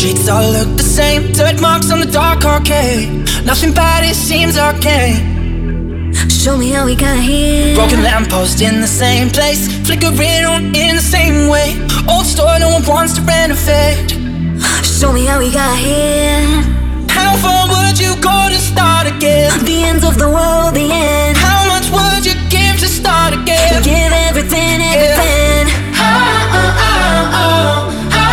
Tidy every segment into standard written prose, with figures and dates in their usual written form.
Streets all look the same, dirt marks on the dark arcade. Nothing bad, it seems arcane. Show me how we got here. Broken lamppost in the same place, flickering on in the same way. Old store no one wants to renovate. Show me how we got here. How far would you go to start again? The end of the world, the end. How much would you give to start again? Give everything, everything. Yeah. Oh, oh, oh, oh.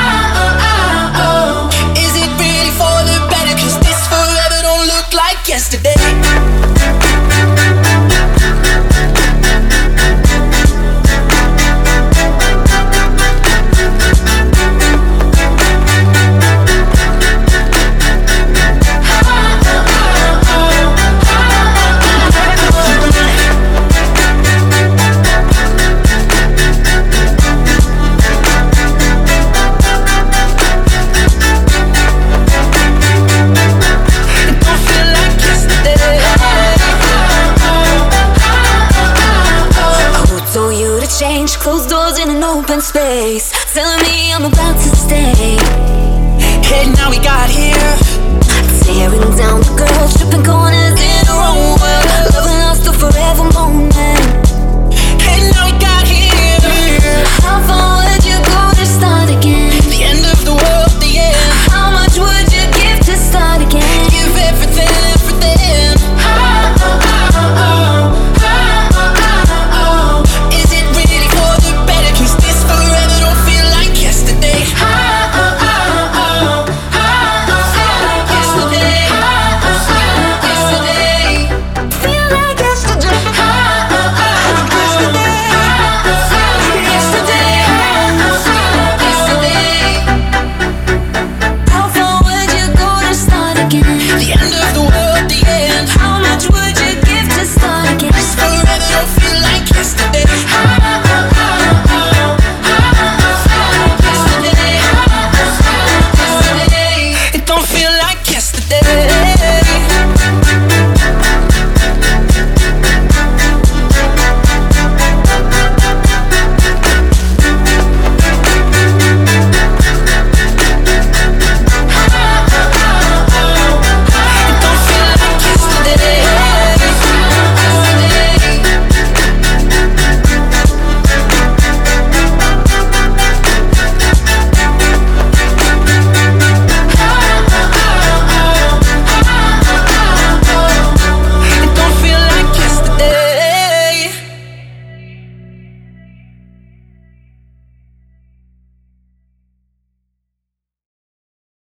Is it really for the better? 'Cause this forever don't look like yesterday. Change, closed doors in an open space, telling me I'm about to stay. Hey, now we got here. Tearing down the girls, tripping corners in a row. Loving lost the forever moment.